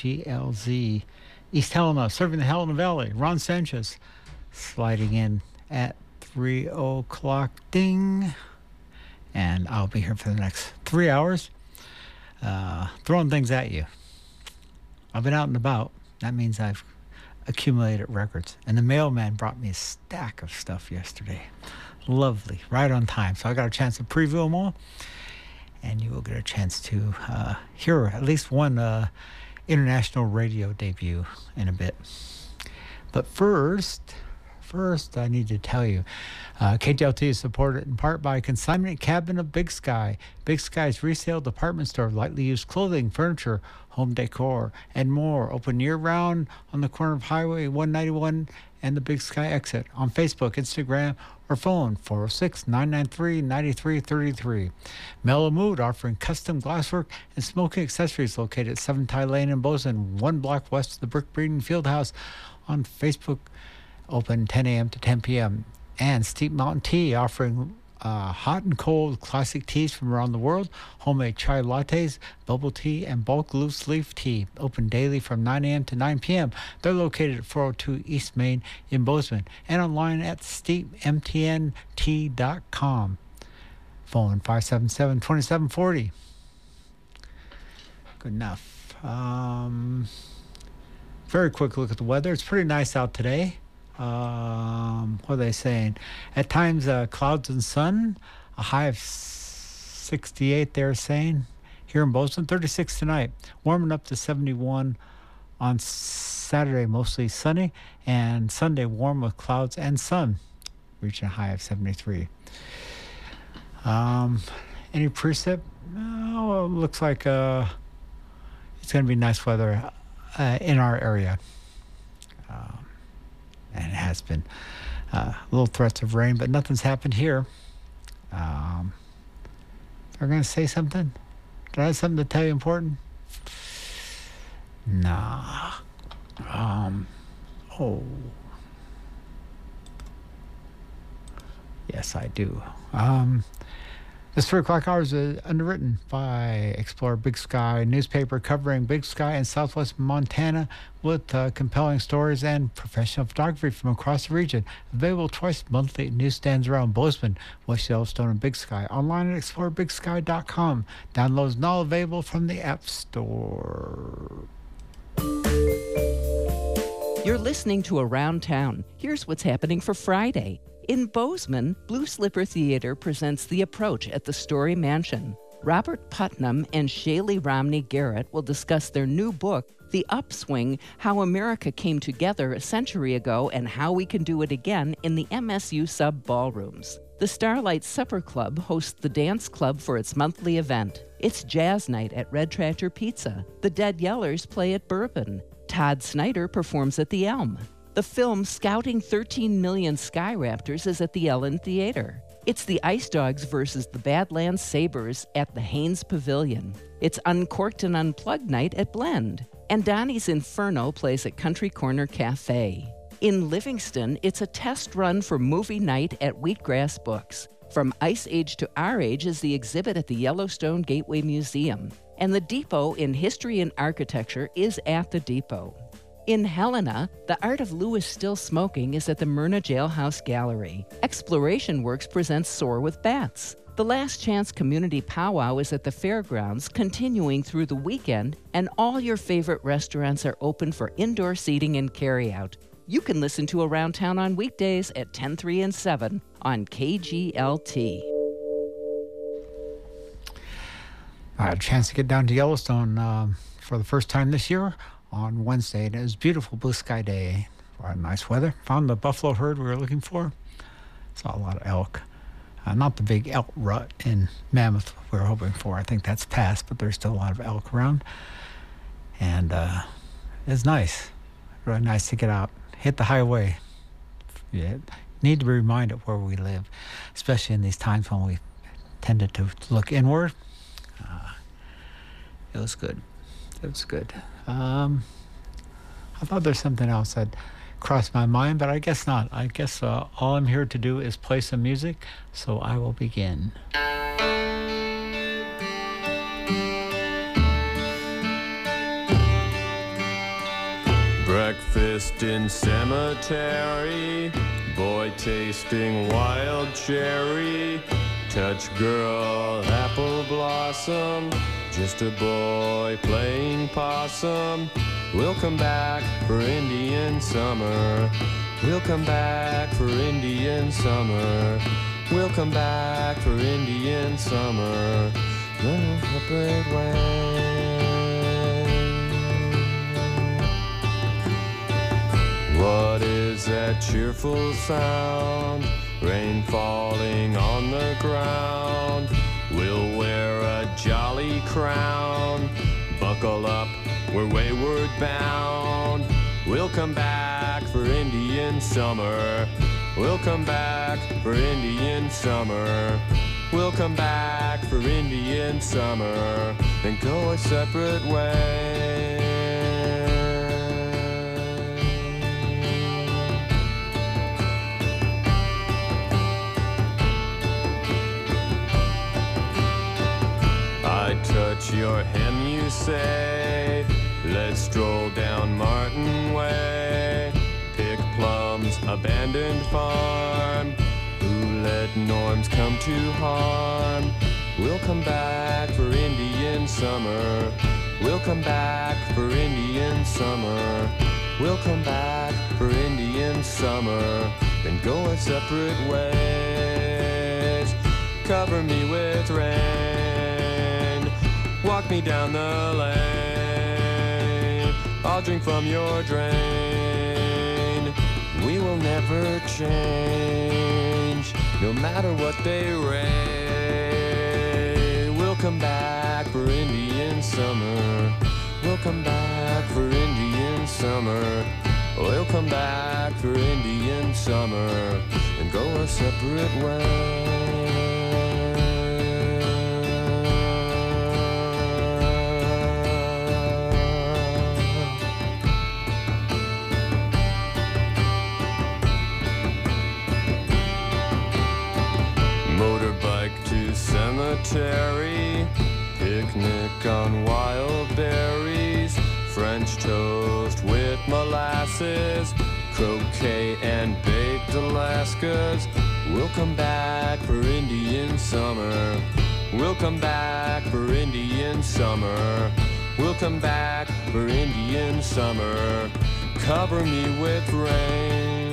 KGLZ. East Helena, serving the Helena Valley. Ron Sanchez sliding in at 3 o'clock. Ding. And I'll be here for the next 3 hours, throwing things at you. I've been out and about. That means I've accumulated records. And the mailman brought me a stack of stuff yesterday. Lovely. Right on time. So I got a chance to preview them all. And you will get a chance to hear at least one international radio debut in a bit. But first, I need to tell you, KGLT is supported in part by Consignment Cabin of Big Sky. Big Sky's resale department store of lightly used clothing, furniture, home decor, and more. Open year-round on the corner of Highway 191 and the Big Sky exit. On Facebook, Instagram, or phone 406-993-9333. Mellow Mood offering custom glasswork and smoking accessories located at 7 Ty Lane in Bozeman, 1 block west of the Brick Breeding Fieldhouse. On Facebook, open 10 a.m. to 10 p.m. And Steep Mountain Tea offering hot and cold classic teas from around the world, homemade chai lattes, bubble tea, and bulk loose leaf tea. Open daily from 9 a.m. to 9 p.m. They're located at 402 East Main in Bozeman and online at steepmtnt.com. Phone 577-2740. Good enough. Very quick look at the weather. It's pretty nice out today. What are they saying? At times, clouds and sun. A high of 68, they're saying. Here in Bozeman, 36 tonight. Warming up to 71 on Saturday, mostly sunny. And Sunday, warm with clouds and sun, reaching a high of 73. Any precip? Oh, it looks like it's going to be nice weather in our area. And it has been little threats of rain, but nothing's happened here. They're going to say something? Did I have something to tell you important? Nah. Yes, I do. This 3 o'clock hour is underwritten by Explorer Big Sky newspaper covering Big Sky and Southwest Montana with compelling stories and professional photography from across the region. Available twice monthly at newsstands around Bozeman, West Yellowstone, and Big Sky. Online at explorebigsky.com. Downloads now available from the App Store. You're listening to Around Town. Here's what's happening for Friday. In Bozeman, Blue Slipper Theater presents The Approach at the Story Mansion. Robert Putnam and Shaylee Romney Garrett will discuss their new book, The Upswing, How America Came Together a Century Ago and How We Can Do It Again in the MSU Sub Ballrooms. The Starlight Supper Club hosts the dance club for its monthly event. It's jazz night at Red Tractor Pizza. The Dead Yellers play at Bourbon. Todd Snyder performs at the Elm. The film Scouting 13 Million Sky Raptors is at the Ellen Theater. It's the Ice Dogs versus the Badlands Sabres at the Haynes Pavilion. It's Uncorked and Unplugged night at Blend. And Donnie's Inferno plays at Country Corner Cafe. In Livingston, it's a test run for movie night at Wheatgrass Books. From Ice Age to Our Age is the exhibit at the Yellowstone Gateway Museum. And the Depot in History and Architecture is at the Depot. In Helena, The Art of Lewis Still Smoking is at the Myrna Jailhouse Gallery. Exploration Works presents Soar with Bats. The Last Chance Community Powwow is at the fairgrounds, continuing through the weekend, and all your favorite restaurants are open for indoor seating and carryout. You can listen to Around Town on weekdays at 10, 3, and 7 on KGLT. I had a chance to get down to Yellowstone for the first time this year on Wednesday, and it was a beautiful blue sky day. Nice weather. Found the buffalo herd we were looking for. Saw a lot of elk. Not the big elk rut in Mammoth we were hoping for. I think that's passed, but there's still a lot of elk around. And it's nice. Really nice to get out. Hit the highway. Yeah, need to be reminded where we live, especially in these times when we tended to look inward. It was good. It was good. I thought there's something else that crossed my mind, but I guess not. I guess all I'm here to do is play some music, so I will begin. Breakfast in cemetery, boy tasting wild cherry, touch girl apple blossom, just a boy playing possum. We'll come back for Indian summer. We'll come back for Indian summer. We'll come back for Indian summer. The separate way. What is that cheerful sound? Rain falling on the ground. We'll wear a jolly crown. Buckle up, we're wayward bound. We'll come back for Indian summer. We'll come back for Indian summer. We'll come back for Indian summer and go a separate way. I touch your hem, you say. Let's stroll down Martin Way. Pick plums, abandoned farm. Who let norms come to harm? We'll come back for Indian summer. We'll come back for Indian summer. We'll come back for Indian summer and go our separate ways. Cover me with rain. Walk me down the lane. I'll drink from your drain. We will never change, no matter what they rain. We'll come back for Indian summer. We'll come back for Indian summer. We'll come back for Indian summer and go our separate ways. Motorbike to cemetery, picnic on wild berries, French toast with molasses, croquet and baked Alaskas. We'll come back for Indian summer. We'll come back for Indian summer. We'll come back for Indian summer. Cover me with rain.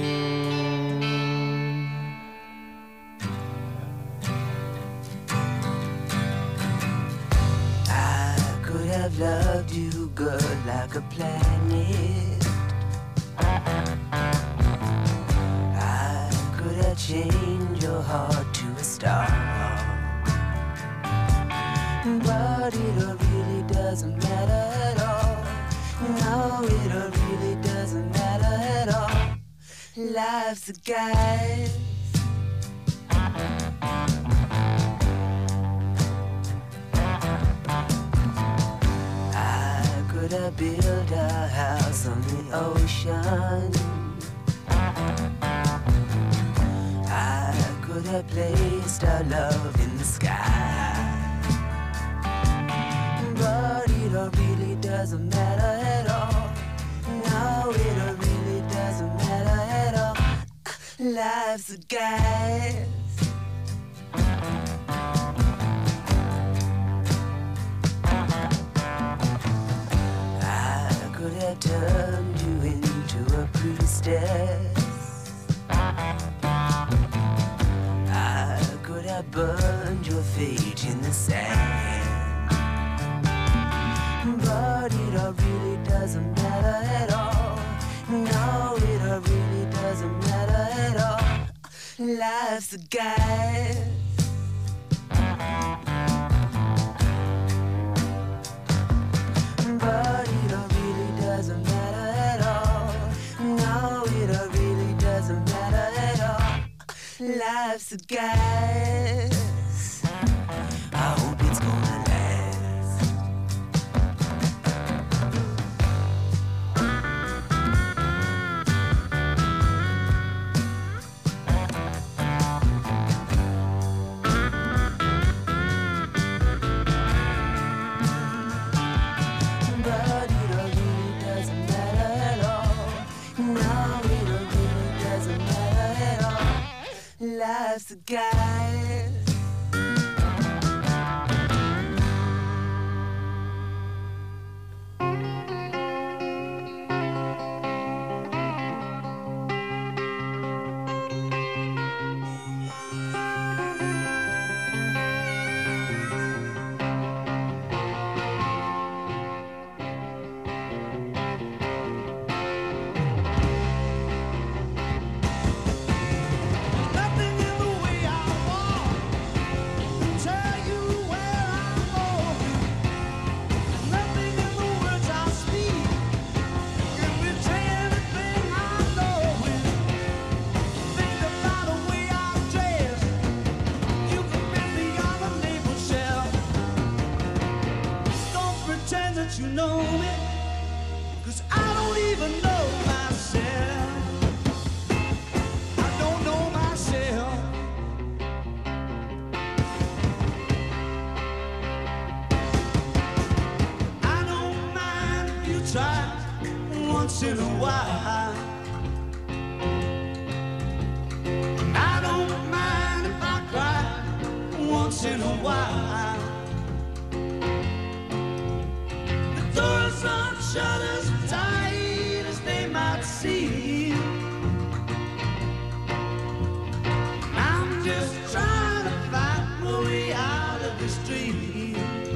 I've loved you good like a planet. I could have changed your heart to a star. But it really doesn't matter at all. No, it really doesn't matter at all. Life's a guide. Could have built a house on the ocean. I could have placed our love in the sky. But it really doesn't matter at all. No, it really doesn't matter at all. Life's a guide. Could have turned you into a priestess. I could have burned your fate in the sand. But it really doesn't matter at all. No, it really doesn't matter at all. Life's a guide. But it really doesn't matter at all. No, it really doesn't matter at all. Life's a guess. I hope it's gonna last. But it really doesn't matter at all. life's a guide. You know me, 'cause I don't even know myself. I don't know myself. I don't mind if you try once in a while. I don't mind if I cry once in a while. Doors on shutters tight as they might seem. I'm just trying to find my way out of this dream.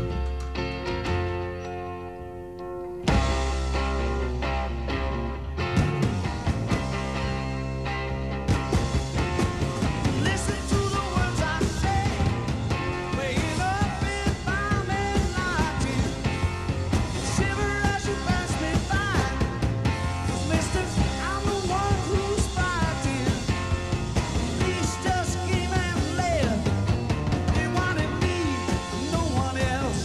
Listen to the words I say, weighing up in my moonlighting. Shiver as you pass me by, 'cause mister, I'm the one who's fighting. These just scheme and layer, they wanted me, no one else.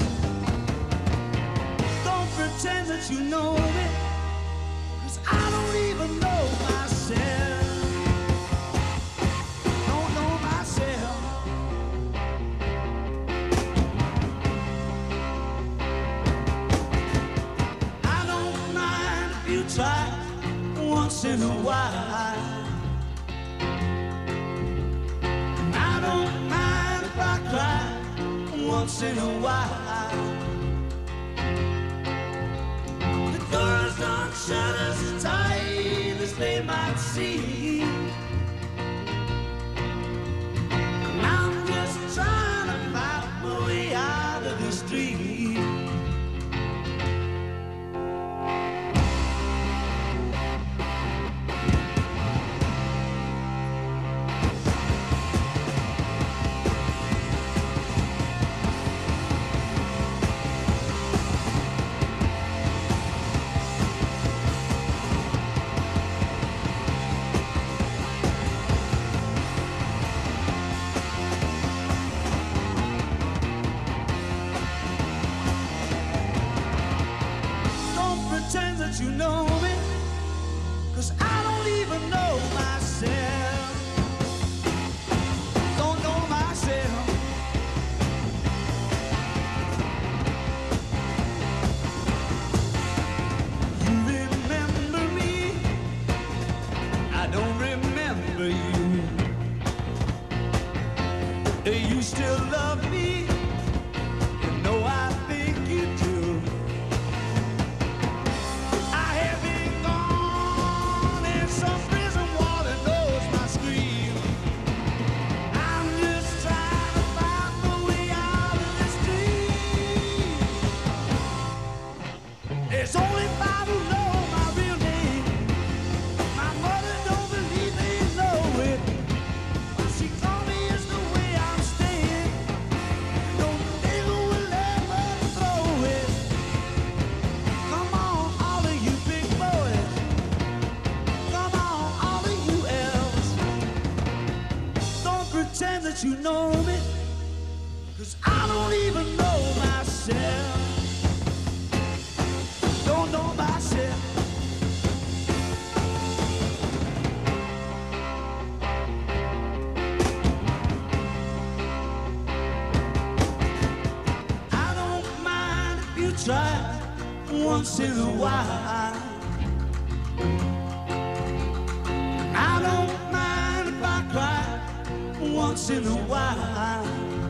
Don't pretend that you know me, 'cause I don't even know myself. Don't know myself. I don't mind if you try once in a while. I don't mind if I cry once in a while. The doors don't shut as tight as they might seem. I'm just trying to find my way out of this dream. Don't pretend that you know me, 'cause I don't even know myself. Don't know myself. You remember me, I don't remember you. You still love me, you know I think you do. I have been gone in some prison water knows my scream. I'm just trying to find my way out of this dream. There's only five who know my real name. My mother don't believe they know it. What she told me is the way I'm staying. No nigga will ever throw it. Come on, all of you big boys. Come on, all of you else. Don't pretend that you know me, 'cause I don't even know myself. Don't know myself. I don't mind if you try once in a while. I don't mind if I cry once in a while.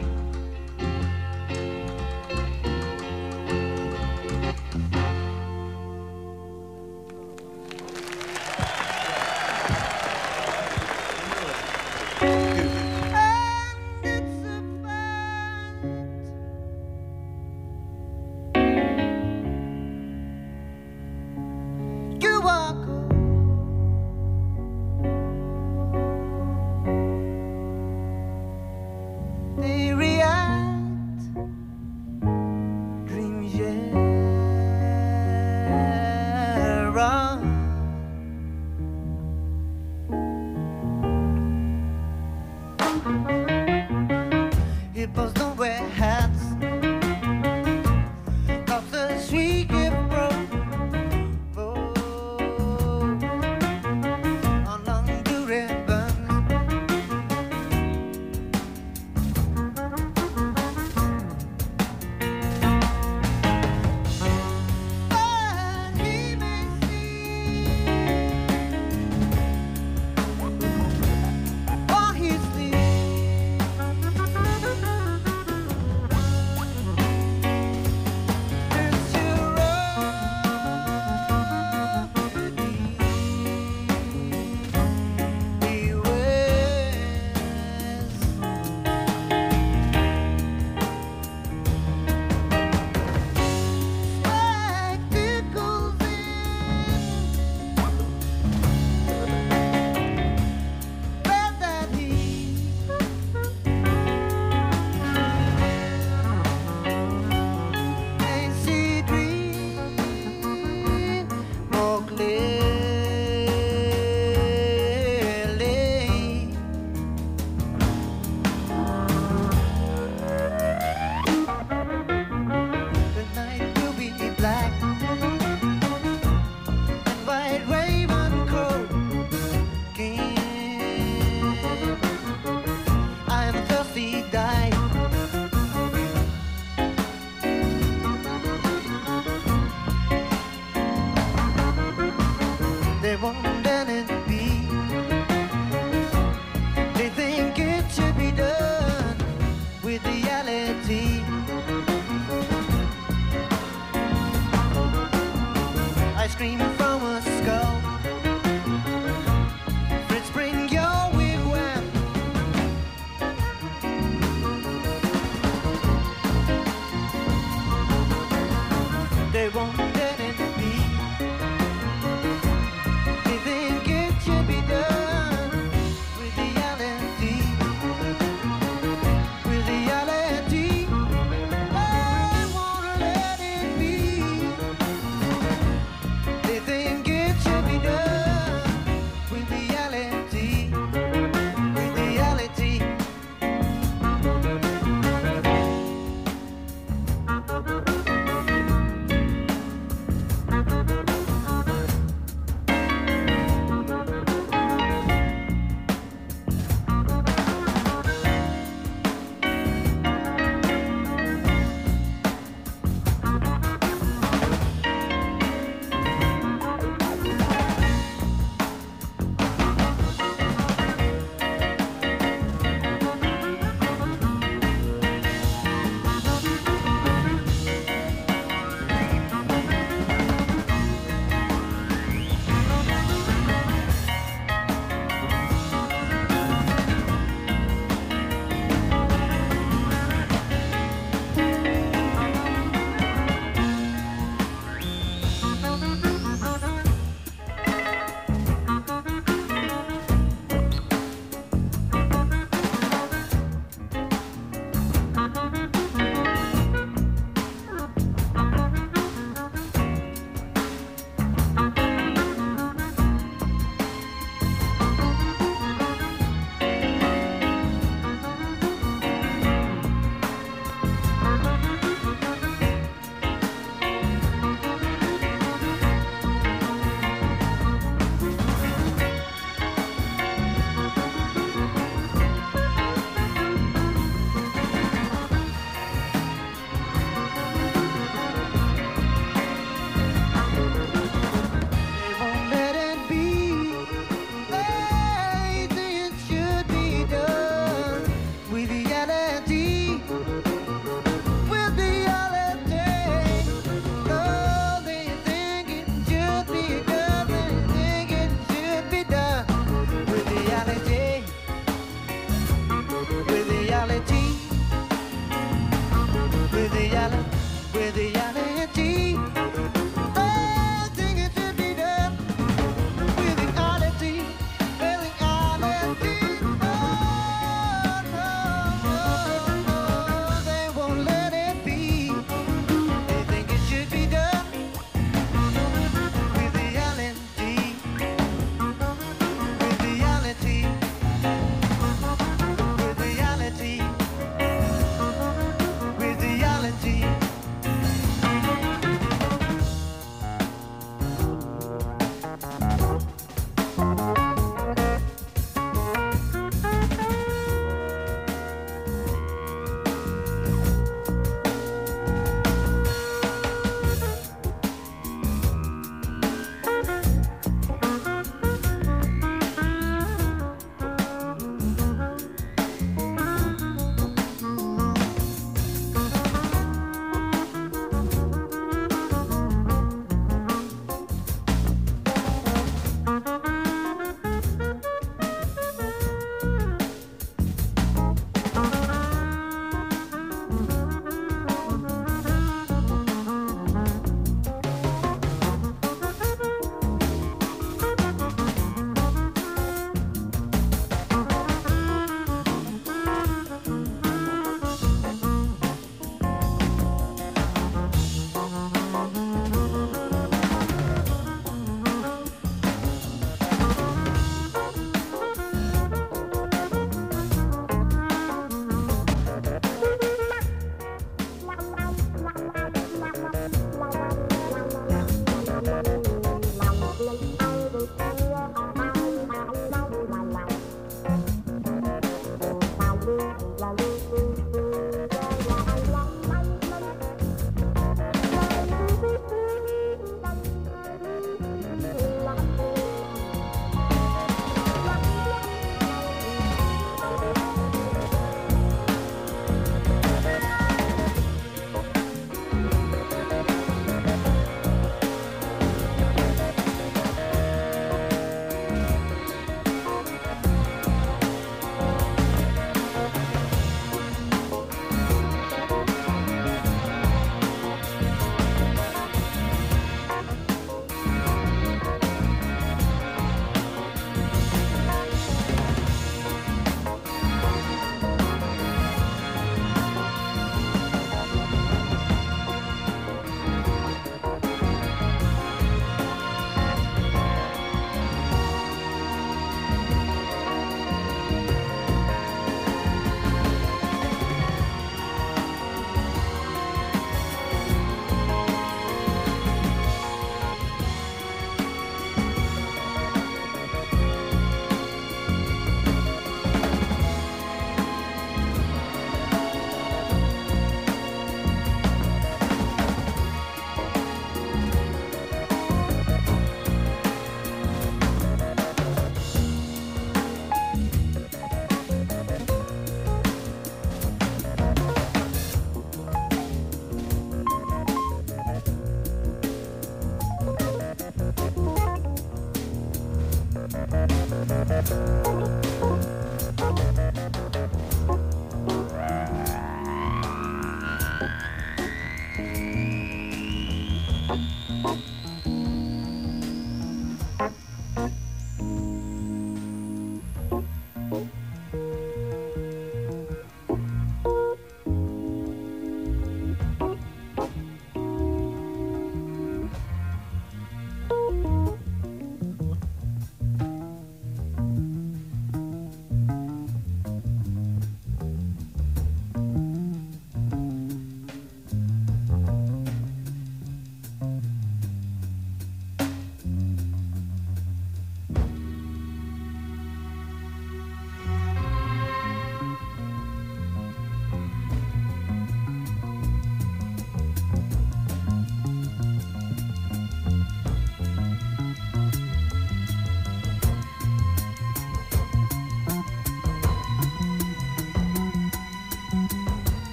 Hippos don't wear hats. Cops the street get broke. On long duty buns. But he may see while he sleeps. They won't let it be. They think it should be done with reality. I scream from a skull. Fritz, bring your wigwam. They won't let it be. They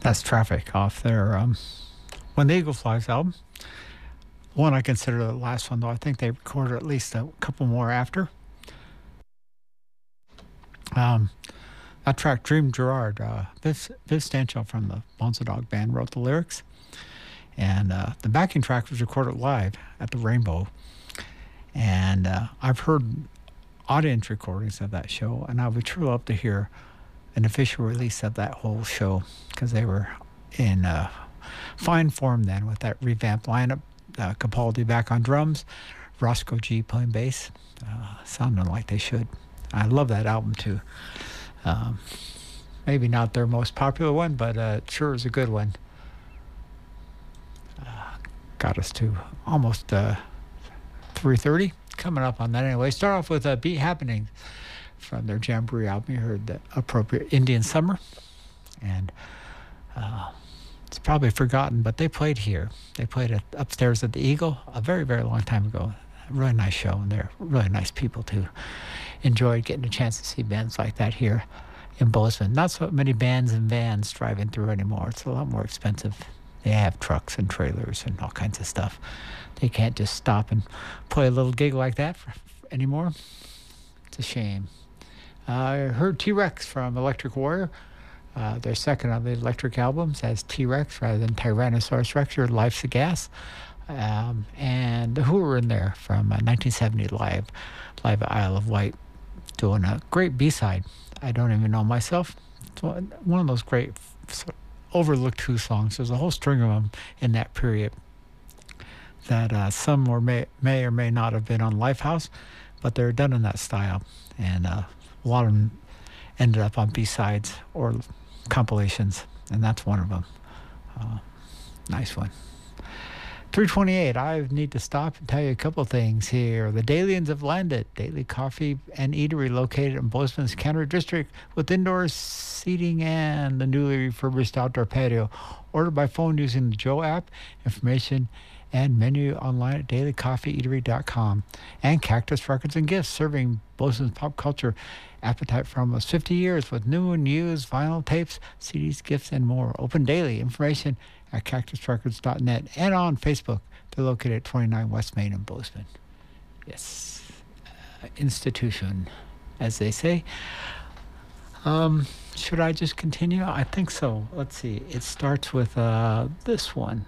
That's Traffic off their When the Eagle Flies album. One I consider the last one, though. I think they recorded at least a couple more after. That track, Dream Gerard, Viv Stanchel from the Bonzo Dog Band wrote the lyrics. And the backing track was recorded live at the Rainbow. And I've heard audience recordings of that show, and I would truly love to hear an official release of that whole show, because they were in fine form then with that revamped lineup. Capaldi back on drums, Roscoe G playing bass, sounding like they should. I love that album too. Maybe not their most popular one, but it sure is a good one. Got us to almost 3:30. Coming up on that anyway. Start off with Beat Happening from their Jamboree album. You heard the appropriate Indian Summer. And it's probably forgotten, but they played here. They played upstairs at the Eagle a very, very long time ago. A really nice show, and they're really nice people too. Enjoyed getting a chance to see bands like that here in Bozeman. Not so many bands and vans driving through anymore. It's a lot more expensive. They have trucks and trailers and all kinds of stuff. They can't just stop and play a little gig like that anymore. It's a shame. I heard T-Rex from Electric Warrior. Their second of the Electric albums as T-Rex rather than Tyrannosaurus Rex or Life's a Gas. And the Who were in there from 1970 live at Isle of Wight, doing a great B-side. I don't even know myself. It's one of those great overlooked Who songs. There's a whole string of them in that period that some may or may not have been on Lifehouse, but they're done in that style. And a lot of them ended up on B-sides or compilations, and that's one of them. Nice one. 3:28. I need to stop and tell you a couple things here. The Dalians have landed. Daily Coffee and Eatery located in Bozeman's County District with indoor seating and the newly refurbished outdoor patio. Order by phone using the Joe app. Information and menu online at dailycoffeeeatery.com. And Cactus Records and Gifts, serving Bozeman's pop culture appetite for almost 50 years with new and used vinyl tapes, CDs, gifts, and more. Open daily. Information at cactusrecords.net and on Facebook. They're located at 29 West Main in Bozeman. Yes. Institution, as they say. Should I just continue? I think so. Let's see. It starts with this one.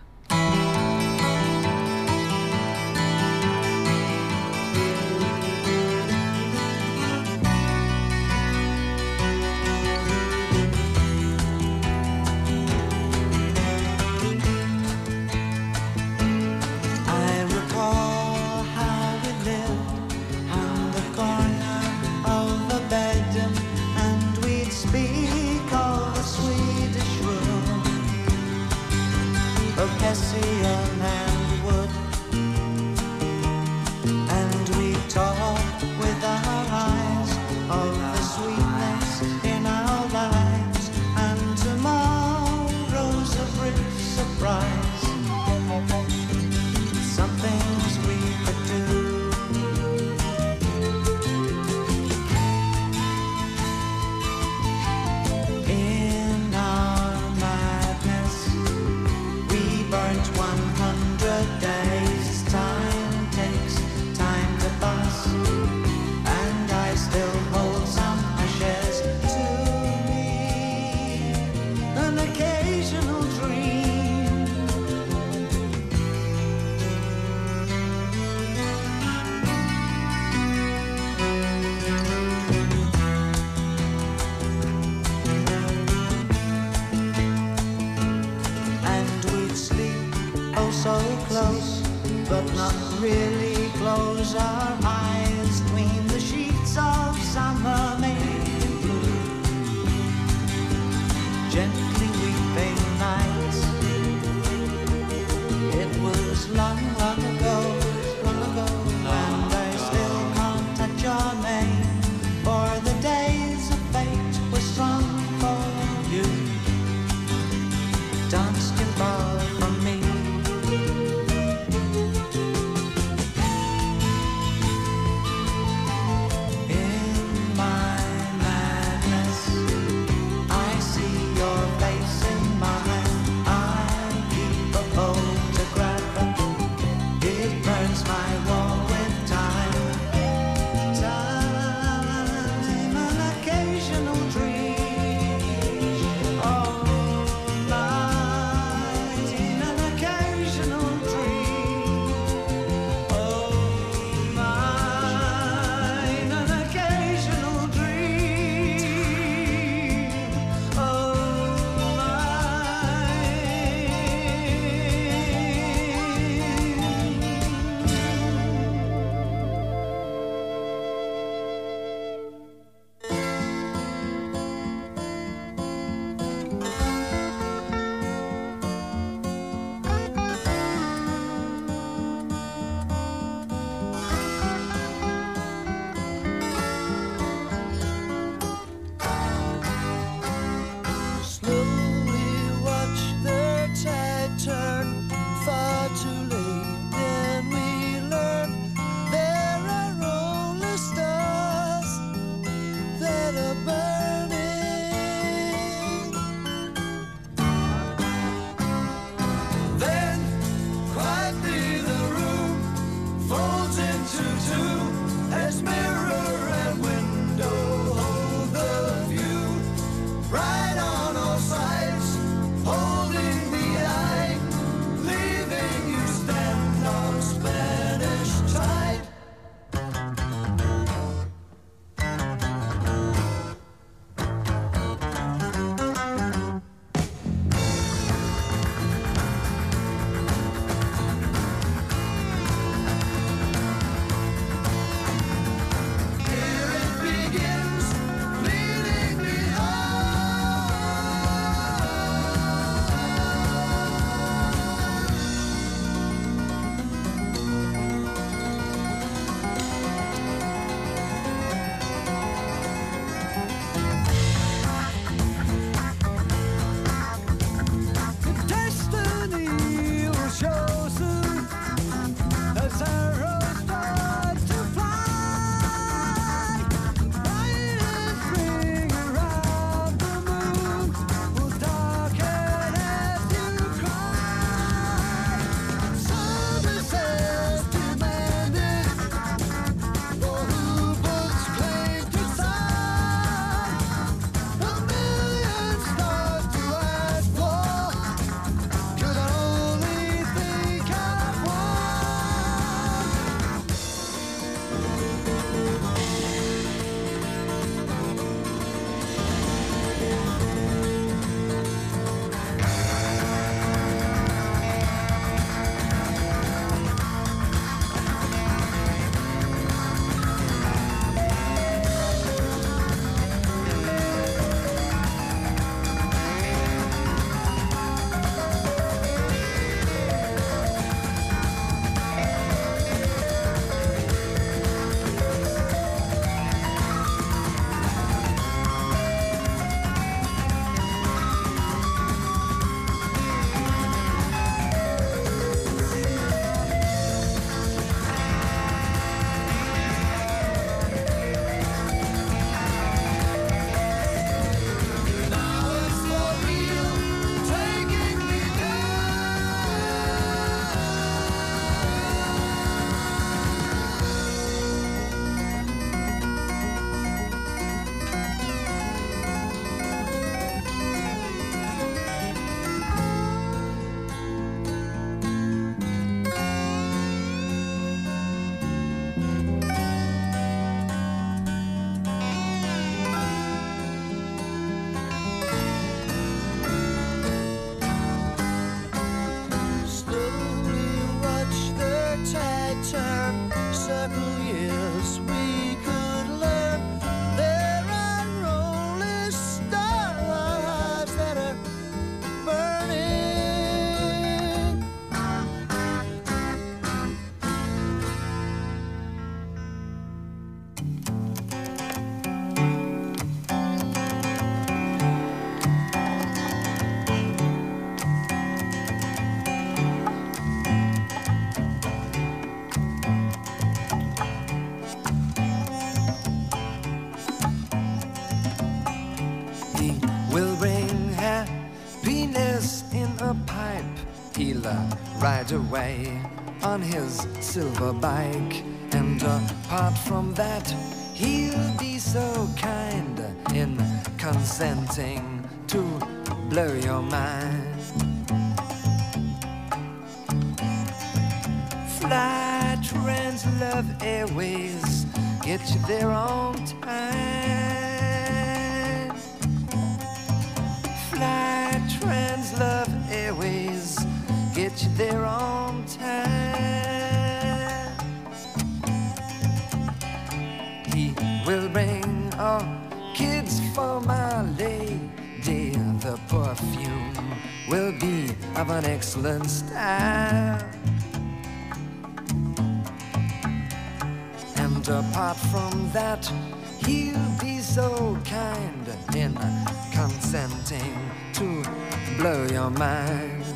ride away on his silver bike. And apart from that, he'll be so kind in consenting to blow your mind. Fly, Translove Airways, get you there on time. Fly, Translove Airways, get you there on time. He will bring all kids for my lady. The perfume will be of an excellent style. And apart from that, he'll be so kind in consenting to blow your mind.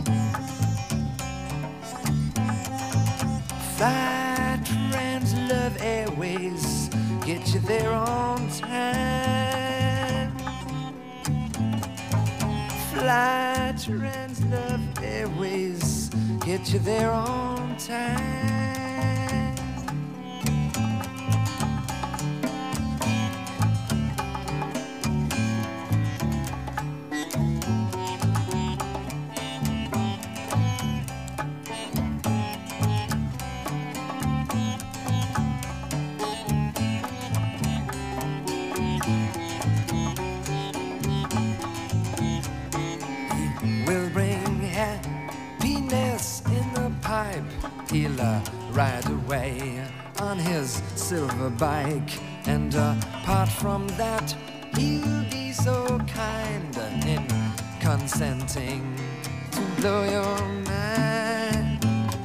Fly, Translove Airways, get you there on time. Fly, Translove Airways, get you there on time. Will bring happiness in the pipe. He'll ride away on his silver bike. And apart from that, he'll be so kind in consenting to blow your mind.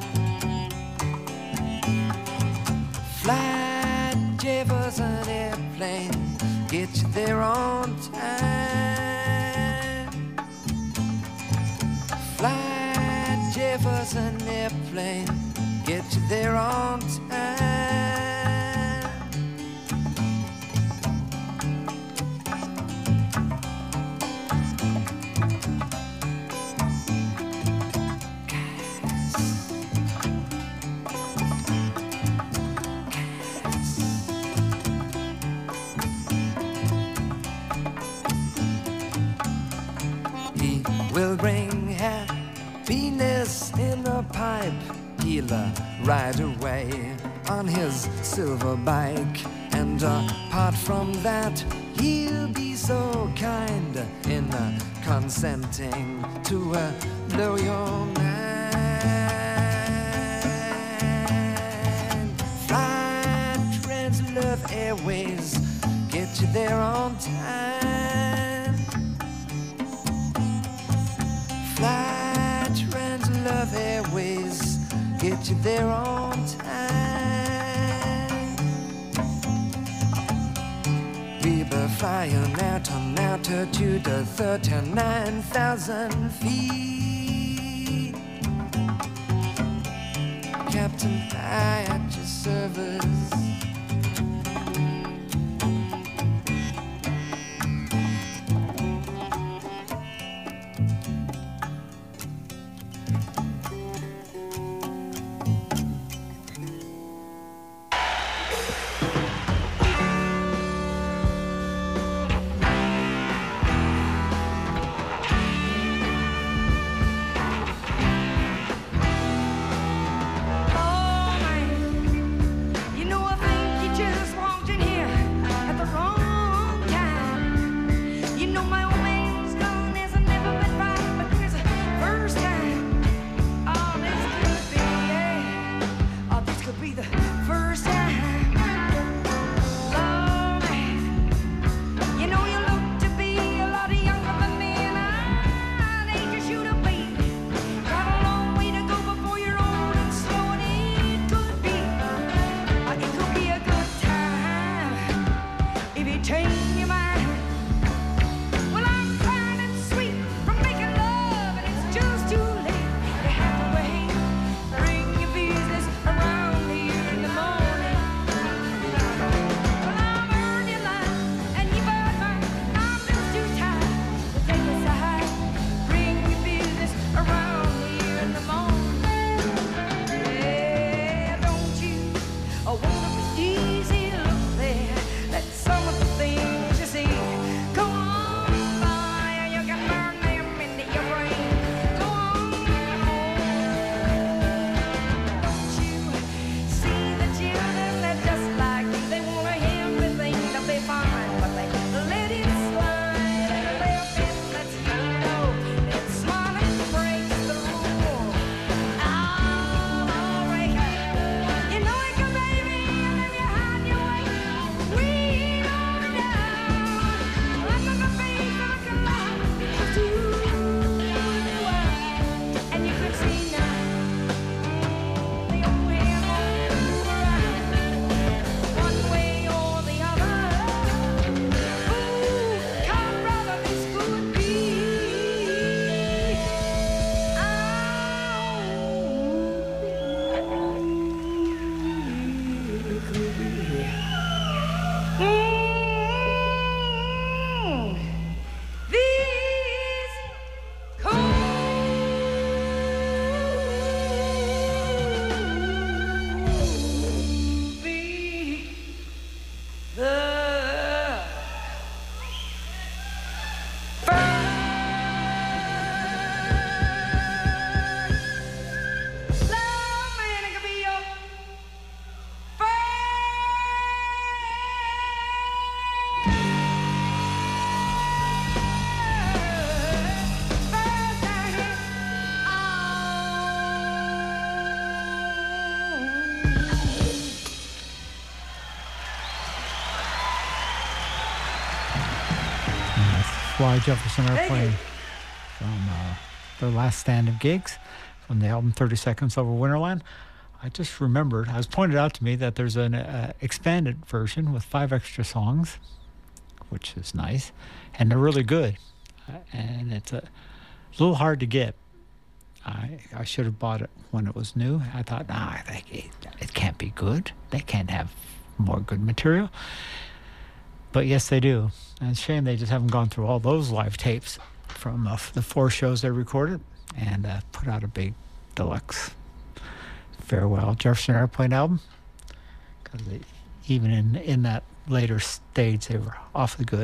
Fly, Jefferson Airplane, get you there on time. Fly, Jefferson Airplane, get you there on time. He will bring happiness in the pipe. He'll ride away on his silver bike. And apart from that, he'll be so kind in consenting to blow your mind. Fly, Translove Airways, get you there on time. Fly, Translove Airways, get you there on time. We were flying out on altitude of 39,000 feet. Captain, I at your service. Bring your business around here in the morning. Fly Jefferson Airplane from their last stand of gigs from the album 30 Seconds Over Winterland. I just remembered, it was pointed out to me that there's an expanded version with 5 extra songs, which is nice, and they're really good. And it's a little hard to get. I should have bought it when it was new. I thought, it can't be good. They can't have more good material. But yes, they do. And it's a shame they just haven't gone through all those live tapes from the 4 shows they recorded and put out a big deluxe farewell Jefferson Airplane album. Because even in that later stage, they were awfully good.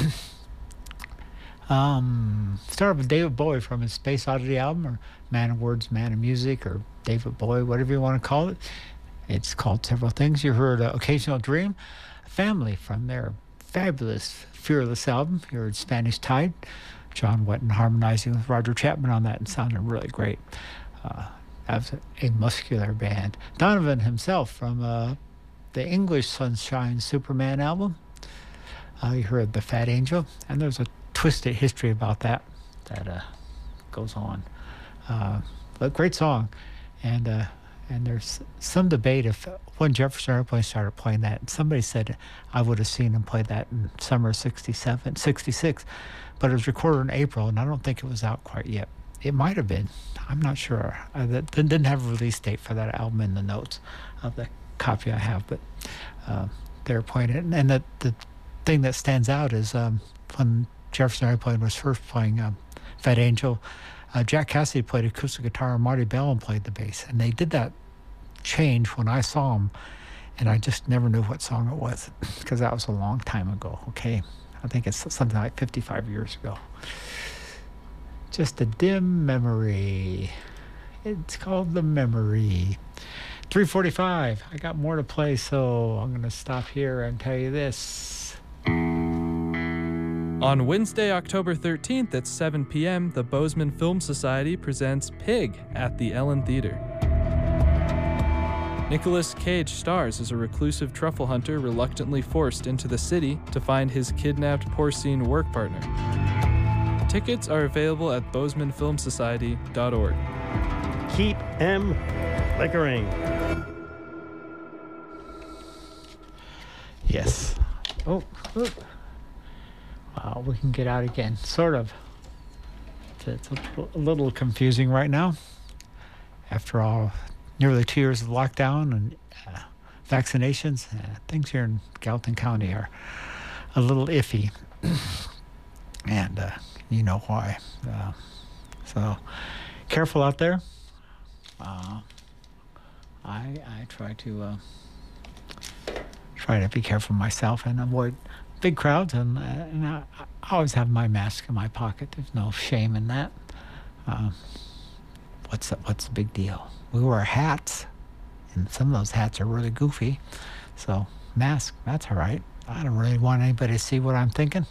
Start with David Bowie from his Space Oddity album, or Man of Words, Man of Music, or David Bowie, whatever you want to call it. It's called several things. You heard Occasional Dream, Family from their fabulous Fearless album. You heard Spanish Tide, John Wetton harmonizing with Roger Chapman on that and sounded really great. That was a muscular band. Donovan himself from the English Sunshine Superman album. You heard The Fat Angel, and there's a twisted history about that goes on. But great song, and there's some debate if when Jefferson Airplane started playing that, and somebody said I would have seen him play that in summer 66, but it was recorded in April, and I don't think it was out quite yet. It might have been. I'm not sure. That didn't have a release date for that album in the notes of the copy I have, but they're playing it. And the thing that stands out is when Jefferson Airplane was first playing Fat Angel, Jack Cassidy played acoustic guitar and Marty Bellin played the bass. And they did that change when I saw them, and I just never knew what song it was because that was a long time ago, okay? I think it's something like 55 years ago. Just a dim memory. It's called The Memory. 3:45. I got more to play, so I'm going to stop here and tell you this. On Wednesday, October 13th at 7 p.m., the Bozeman Film Society presents Pig at the Ellen Theater. Nicolas Cage stars as a reclusive truffle hunter reluctantly forced into the city to find his kidnapped porcine work partner. Tickets are available at bozemanfilmsociety.org. Keep him flickering. Yes. Oh. Wow, we can get out again. Sort of. It's a little confusing right now. After all, nearly 2 years of lockdown and vaccinations, things here in Gallatin County are a little iffy. And you know why. So careful out there. I try to be careful myself and avoid big crowds, and I always have my mask in my pocket. There's no shame in that. What's the big deal? We wear hats, and some of those hats are really goofy. So mask, that's all right. I don't really want anybody to see what I'm thinking.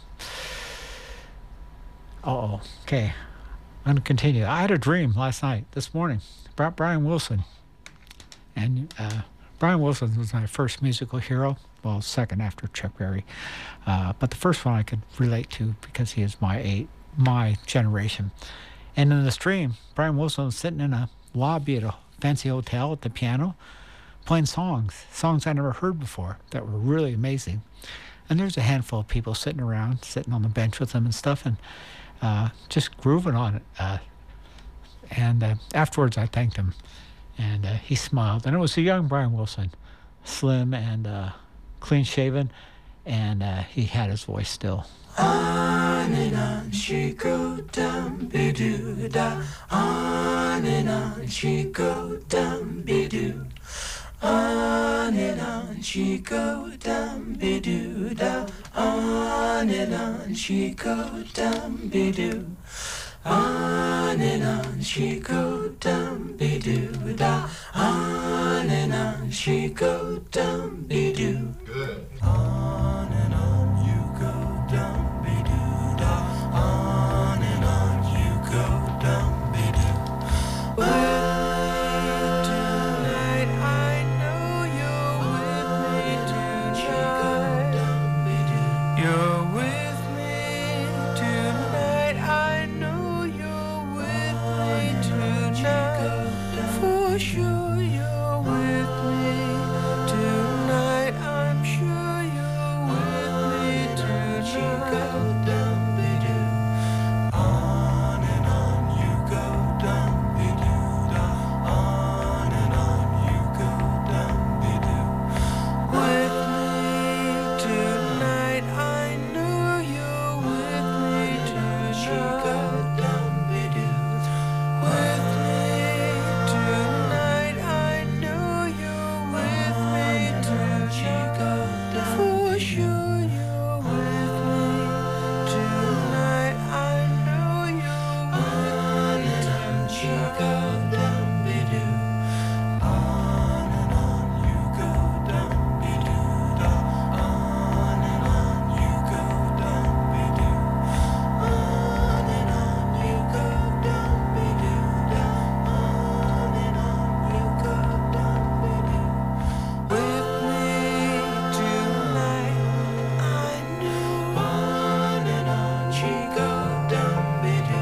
Okay. I'm going to continue. I had a dream last night, this morning, about Brian Wilson. And Brian Wilson was my first musical hero. Well, second after Chuck Berry. But the first one I could relate to because he is my generation. And in this dream, Brian Wilson was sitting in a lobby at a fancy hotel at the piano, playing songs I never heard before that were really amazing. And there's a handful of people sitting on the bench with him and stuff, and just grooving on it. And afterwards I thanked him, and he smiled. And it was a young Brian Wilson, slim and clean shaven, and he had his voice still. On and on she go dum be doo da. On and on she go dum be doo. On and on she go dum be doo. and on she go, dum-be-doo. On and on she go, dum-be-doo-da. On and on she go, dum-be-doo. Good. On and on you go, dum-be-doo-da. On and on you go, dum-be-doo. Well, tonight I know you're with me tonight. You're with me tonight. I know you're with me tonight. For sure you're with me tonight. I'm sure you're with me tonight. On and on you go, dum-be-doo-da. On and on you go, dum-be-doo. With me tonight, I know you're with me tonight. With me tonight, I know you're with me tonight. For sure you're with me tonight. I know you're with me tonight. On and on you go, dum-be-doo-da. On and on you go, dum-be-doo. On and on you go, dum-be-doo-da. On and on you go, dum-be-doo. With me tonight, I know. On and on she go, dum-be-doo.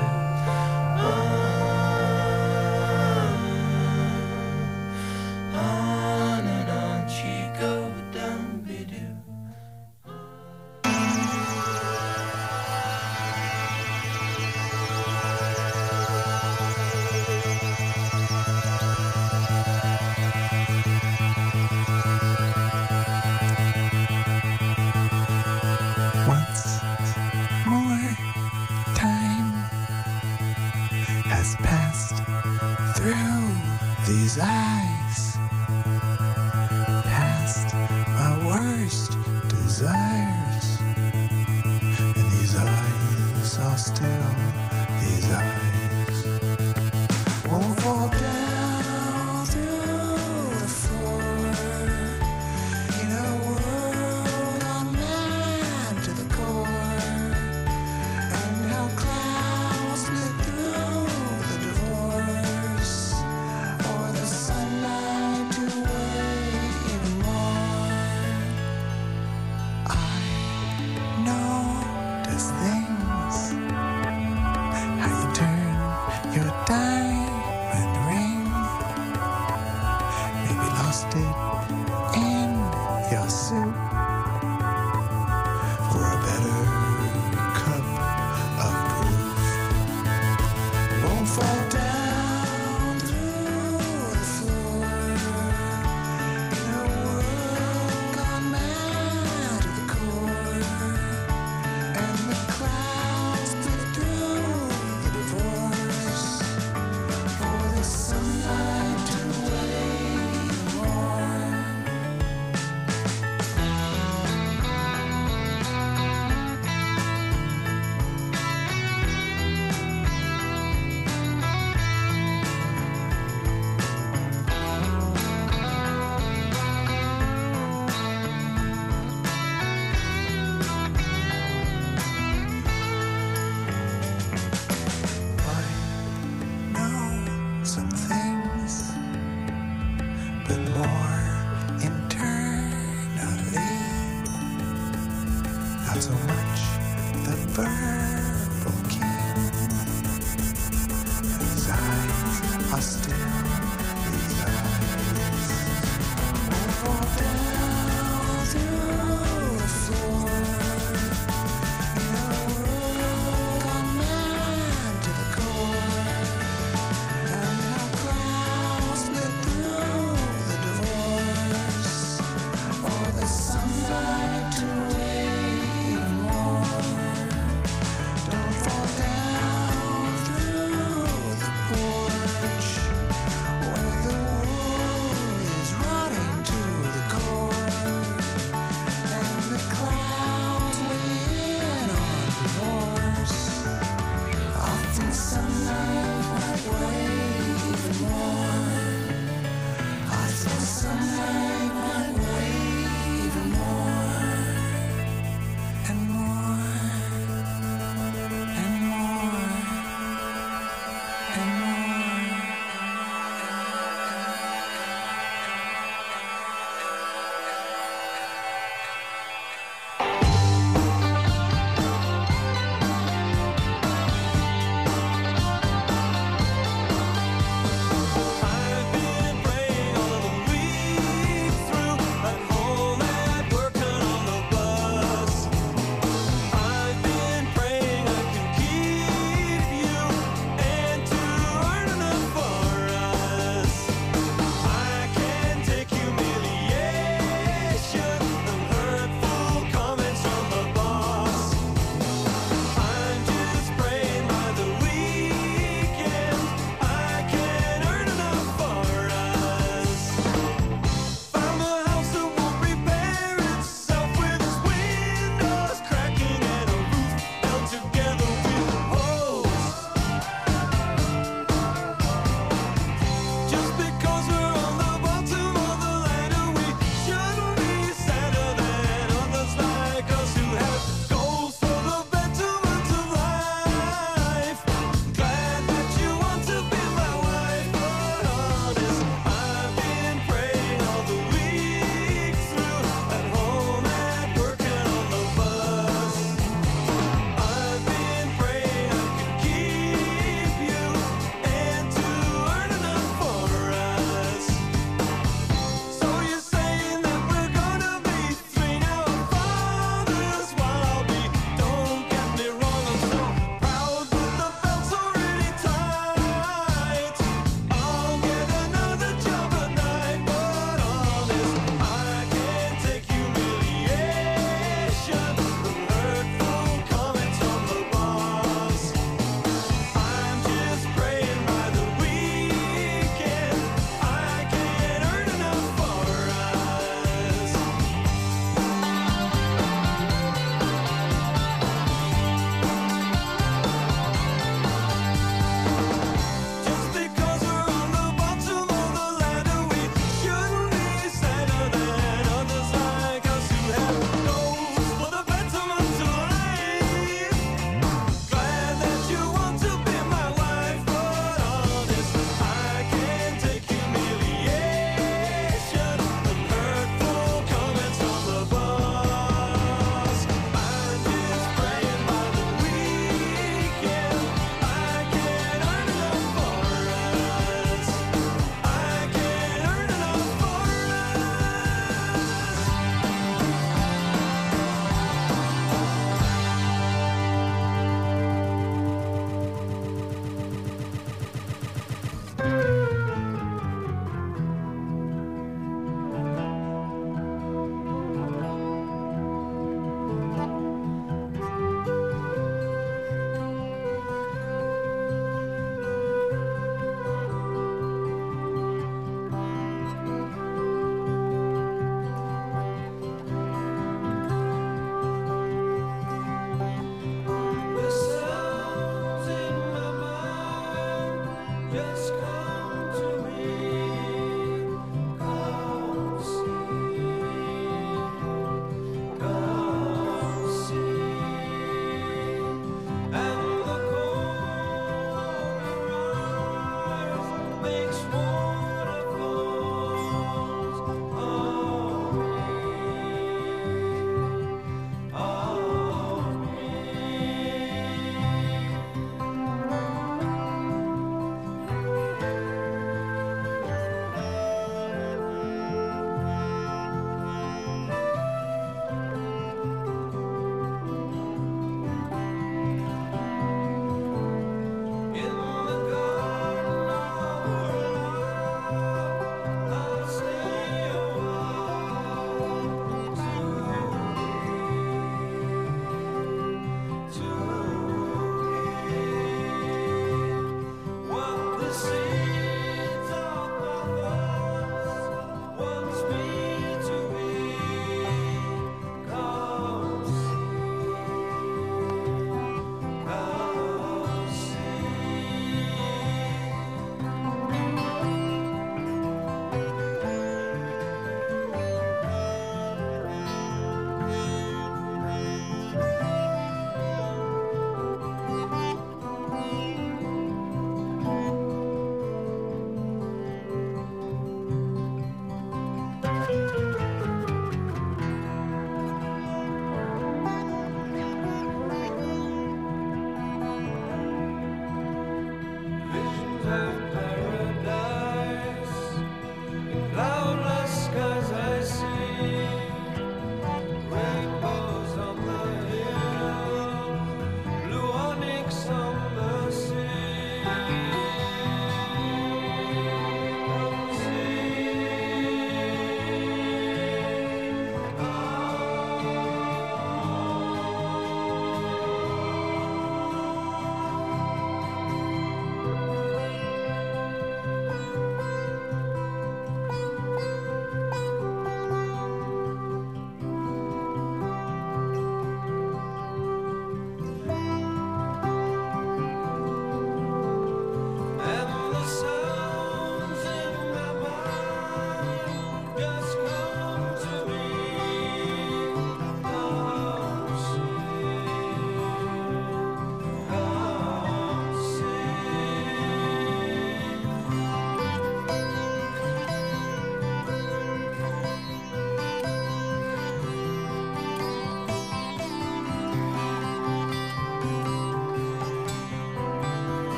On and on she go, dum-be-doo. Once more time has passed through these eyes, past my worst desires, and these eyes are still these eyes. Won't fall down through the floor in a world I'm mad to the core, and how clouds split through the divorce, or the sunlight to wait anymore. I notice things, how you turn your diamond ring, maybe lost it in your soup for a better cup of proof. Won't fall down through the floor in a world gone mad to the core, and the clouds split through the divorce, for the sunlight to wait more. I know some things, but more internally, not so much the verbal king. His eyes are still